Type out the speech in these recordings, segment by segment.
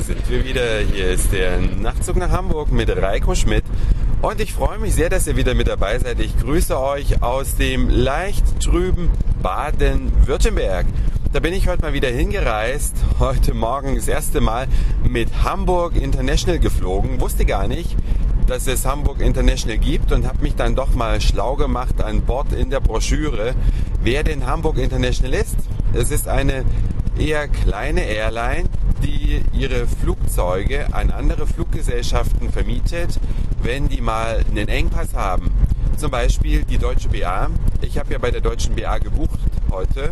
sind wir wieder. Hier ist der Nachtzug nach Hamburg mit Reiko Schmidt. Und ich freue mich sehr, dass ihr wieder mit dabei seid. Ich grüße euch aus dem leicht trüben Baden-Württemberg. Da bin ich heute mal wieder hingereist. Heute Morgen das erste Mal mit Hamburg International geflogen. Wusste gar nicht, dass es Hamburg International gibt und habe mich dann doch mal schlau gemacht an Bord in der Broschüre, wer denn Hamburg International ist. Es ist eine eher kleine Airline, die ihre Flugzeuge an andere Fluggesellschaften vermietet, wenn die mal einen Engpass haben. Zum Beispiel die Deutsche BA. Ich habe ja bei der Deutschen BA gebucht heute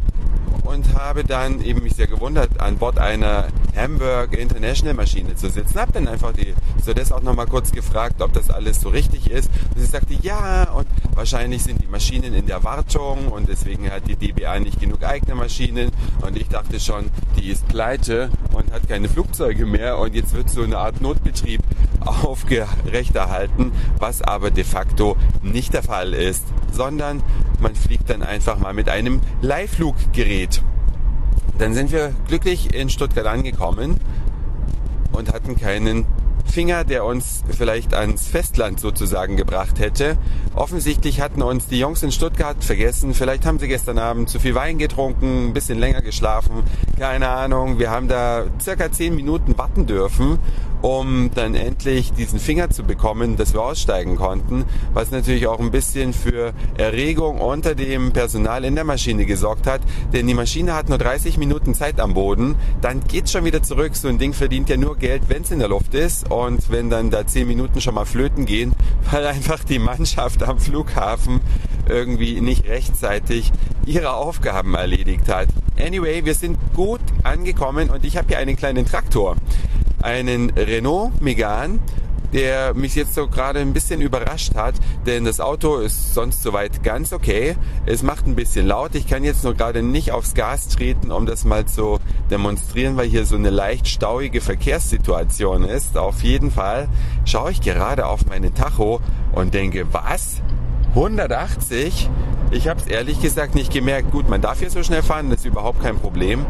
und habe dann eben mich sehr gewundert, an Bord einer Hamburg International Maschine zu sitzen. Habe dann einfach die Stewardess auch nochmal kurz gefragt, ob das alles so richtig ist. Und sie sagte, ja, und wahrscheinlich sind die Maschinen in der Wartung und deswegen hat die DBA nicht genug eigene Maschinen. Und ich dachte schon, die ist pleite und hat keine Flugzeuge mehr und jetzt wird so eine Art Notbetrieb aufrechterhalten, was aber de facto nicht der Fall ist, sondern man fliegt dann einfach mal mit einem Leihfluggerät. Dann sind wir glücklich in Stuttgart angekommen und hatten keinen Finger, der uns vielleicht ans Festland sozusagen gebracht hätte. Offensichtlich hatten uns die Jungs in Stuttgart vergessen. Vielleicht haben sie gestern Abend zu viel Wein getrunken, ein bisschen länger geschlafen. Keine Ahnung. Wir haben da circa 10 Minuten warten dürfen, um dann endlich diesen Finger zu bekommen, dass wir aussteigen konnten, was natürlich auch ein bisschen für Erregung unter dem Personal in der Maschine gesorgt hat, denn die Maschine hat nur 30 Minuten Zeit am Boden, dann geht's schon wieder zurück. So ein Ding verdient ja nur Geld, wenn es in der Luft ist, und wenn dann da 10 Minuten schon mal flöten gehen, weil einfach die Mannschaft am Flughafen irgendwie nicht rechtzeitig ihre Aufgaben erledigt hat. Anyway, wir sind gut angekommen und ich habe hier einen kleinen Traktor. Einen Renault Megane, der mich jetzt so gerade ein bisschen überrascht hat, denn das Auto ist sonst soweit ganz okay. Es macht ein bisschen laut. Ich kann jetzt nur gerade nicht aufs Gas treten, um das mal zu demonstrieren, weil hier so eine leicht stauige Verkehrssituation ist. Auf jeden Fall schaue ich gerade auf meinen Tacho und denke, was? 180? Ich habe es ehrlich gesagt nicht gemerkt. Gut, man darf hier so schnell fahren, das ist überhaupt kein Problem.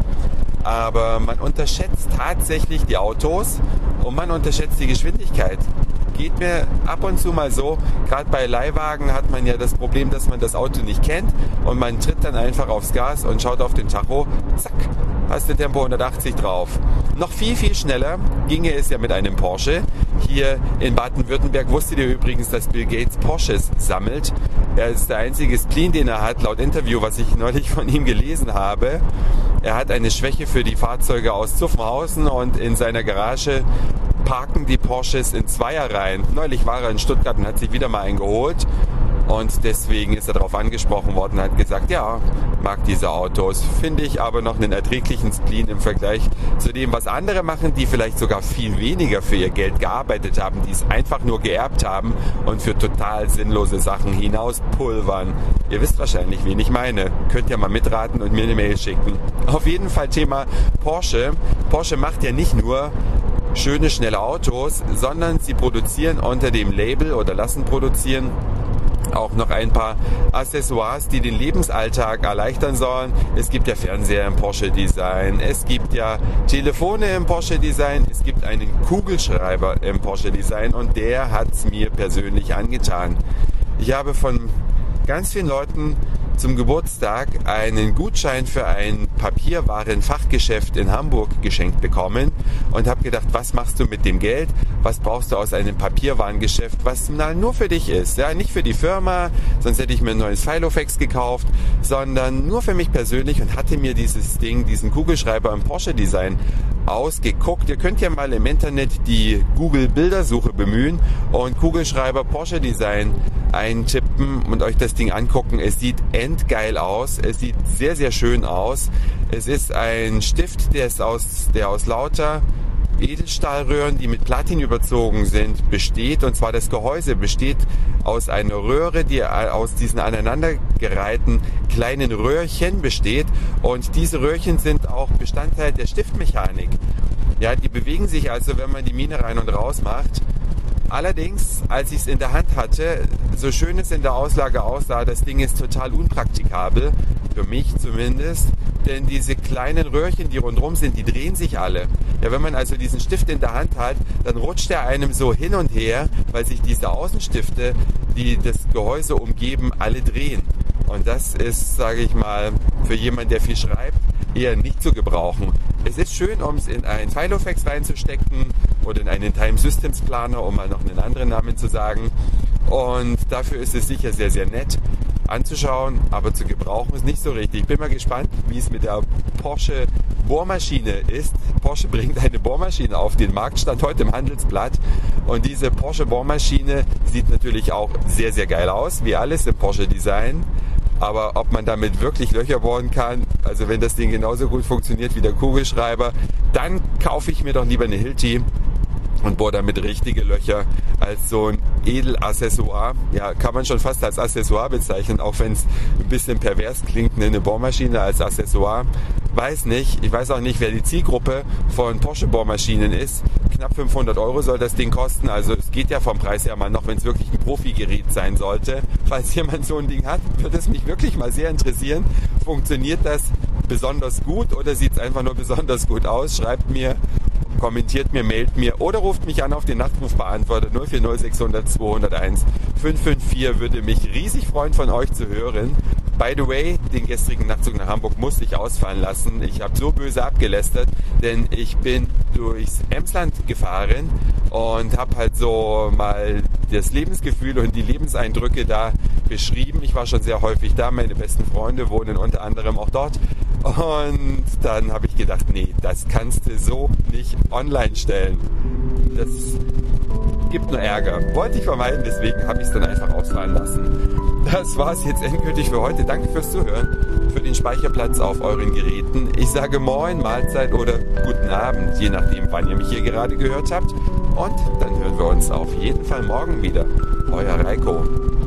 Aber man unterschätzt tatsächlich die Autos und man unterschätzt die Geschwindigkeit. Geht mir ab und zu mal so. Gerade bei Leihwagen hat man ja das Problem, dass man das Auto nicht kennt und man tritt dann einfach aufs Gas und schaut auf den Tacho. Zack, hast du Tempo 180 drauf. Noch viel, viel schneller ginge es ja mit einem Porsche. Hier in Baden-Württemberg wusstet ihr übrigens, dass Bill Gates Porsches sammelt. Er ist der einzige Spleen, den er hat, laut Interview, was ich neulich von ihm gelesen habe. Er hat eine Schwäche für die Fahrzeuge aus Zuffenhausen und in seiner Garage parken die Porsches in Zweierreihen. Neulich war er in Stuttgart und hat sich wieder mal einen geholt. Und deswegen ist er darauf angesprochen worden und hat gesagt, ja, mag diese Autos. Finde ich aber noch einen erträglichen Spleen im Vergleich zu dem, was andere machen, die vielleicht sogar viel weniger für ihr Geld gearbeitet haben, die es einfach nur geerbt haben und für total sinnlose Sachen hinauspulvern. Ihr wisst wahrscheinlich, wen ich meine. Könnt ihr mal mitraten und mir eine Mail schicken. Auf jeden Fall Thema Porsche. Porsche macht ja nicht nur schöne, schnelle Autos, sondern sie produzieren unter dem Label oder lassen produzieren auch noch ein paar Accessoires, die den Lebensalltag erleichtern sollen. Es gibt ja Fernseher im Porsche-Design, es gibt ja Telefone im Porsche-Design, es gibt einen Kugelschreiber im Porsche-Design und der hat es mir persönlich angetan. Ich habe von ganz vielen Leuten zum Geburtstag einen Gutschein für ein Papierwarenfachgeschäft in Hamburg geschenkt bekommen und habe gedacht, was machst du mit dem Geld? Was brauchst du aus einem Papierwarengeschäft, was nur für dich ist? Ja, nicht für die Firma, sonst hätte ich mir ein neues Filofax gekauft, sondern nur für mich persönlich und hatte mir dieses Ding, diesen Kugelschreiber im Porsche-Design ausgeguckt. Ihr könnt ja mal im Internet die Google-Bildersuche bemühen und Kugelschreiber Porsche-Design eintippen und euch das Ding angucken. Es sieht endgeil aus. Es sieht sehr, sehr schön aus. Es ist ein Stift, der aus lauter Edelstahlröhren, die mit Platin überzogen sind, besteht. Und zwar das Gehäuse besteht aus einer Röhre, die aus diesen aneinandergereihten kleinen Röhrchen besteht. Und diese Röhrchen sind auch Bestandteil der Stiftmechanik. Ja, die bewegen sich also, wenn man die Mine rein und raus macht. Allerdings, als ich es in der Hand hatte, so schön es in der Auslage aussah, das Ding ist total unpraktikabel, für mich zumindest, denn diese kleinen Röhrchen, die rundherum sind, die drehen sich alle. Ja, wenn man also diesen Stift in der Hand hat, dann rutscht er einem so hin und her, weil sich diese Außenstifte, die das Gehäuse umgeben, alle drehen. Und das ist, sage ich mal, für jemanden, der viel schreibt, eher nicht zu gebrauchen. Es ist schön, um es in einen Filofax reinzustecken oder in einen Time Systems Planer, um mal noch einen anderen Namen zu sagen. Und dafür ist es sicher sehr, sehr nett anzuschauen, aber zu gebrauchen ist nicht so richtig. Ich bin mal gespannt, wie es mit der Porsche Bohrmaschine ist. Porsche bringt eine Bohrmaschine auf den Markt, stand heute im Handelsblatt. Und diese Porsche Bohrmaschine sieht natürlich auch sehr, sehr geil aus, wie alles im Porsche Design. Aber ob man damit wirklich Löcher bohren kann, also wenn das Ding genauso gut funktioniert wie der Kugelschreiber, dann kaufe ich mir doch lieber eine Hilti und bohre damit richtige Löcher als so ein Edelaccessoire. Ja, kann man schon fast als Accessoire bezeichnen, auch wenn es ein bisschen pervers klingt, eine Bohrmaschine als Accessoire. Weiß nicht. Ich weiß auch nicht, wer die Zielgruppe von Porsche Bohrmaschinen ist. Knapp 500 € soll das Ding kosten. Also es geht ja vom Preis her mal noch, wenn es wirklich ein Profi-Gerät sein sollte. Falls jemand so ein Ding hat, würde es mich wirklich mal sehr interessieren. Funktioniert das besonders gut oder sieht es einfach nur besonders gut aus? Schreibt mir, kommentiert mir, mailt mir oder ruft mich an auf den Nachrufbeantworter 040 600 201 554. Würde mich riesig freuen, von euch zu hören. By the way, den gestrigen Nachtzug nach Hamburg musste ich ausfallen lassen. Ich habe so böse abgelästert, denn ich bin durchs Emsland gefahren und habe halt so mal das Lebensgefühl und die Lebenseindrücke da beschrieben. Ich war schon sehr häufig da, meine besten Freunde wohnen unter anderem auch dort. Und dann habe ich gedacht, nee, das kannst du so nicht online stellen. Das gibt nur Ärger. Wollte ich vermeiden, deswegen habe ich es dann einfach ausfallen lassen. Das war es jetzt endgültig für heute. Danke fürs Zuhören, für den Speicherplatz auf euren Geräten. Ich sage Moin, Mahlzeit oder guten Abend, je nachdem, wann ihr mich hier gerade gehört habt. Und dann hören wir uns auf jeden Fall morgen wieder. Euer Reiko.